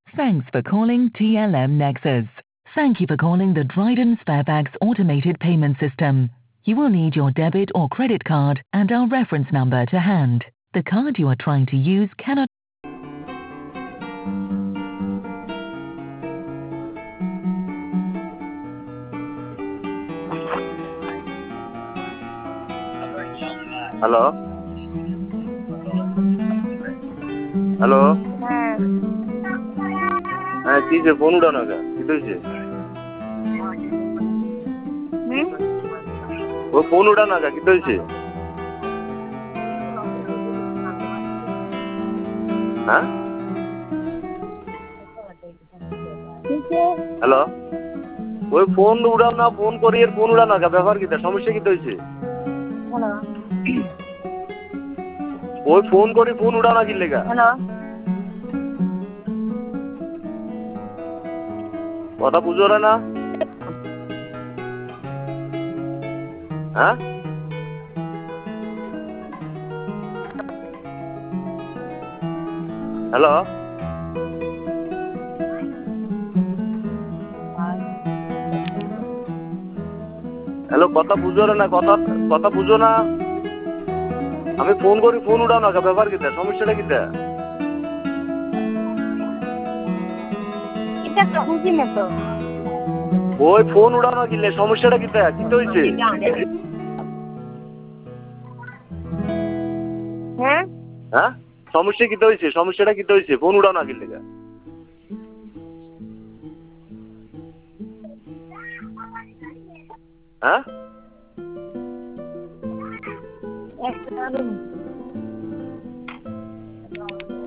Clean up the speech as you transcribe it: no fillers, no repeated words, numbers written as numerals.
Thanks for calling TLM Nexus. Thank you for calling the Dryden Sparebags automated payment system. You will need your debit or credit card and our reference number to hand. The card you are trying to use cannot. Hello hello হ্যাঁ হ্যাঁ কি যে phone উঠানো কে কি হয়েছে ও phone উঠানো কে কি হয়েছে হ্যাঁ হ্যালো ওই ফোন উড়াও না ফোন করি এর ফোন উড়ানো কে ব্যাপার কি সমস্যা কি হয়েছে হ্যালো ওই ফোন করি ফোন উড়ানো কি লেগা হ্যালো কথা বুঝো না হ্যাঁ হ্যালো হ্যালো কথা বুঝো না কথা কথা বুঝো না আমি ফোন করি ফোন উঠাও না ব্যাপার কি সমস্যাটা কি এটা তো বুঝি না তো ওই ফোন উড়ানো কিনলে সমস্যাটা কি কি হয়েছে হ্যাঁ হ্যাঁ সমস্যা কি হয়েছে সমস্যাটা কি হয়েছে ফোন উড়ানো কিনলে হ্যাঁ একটা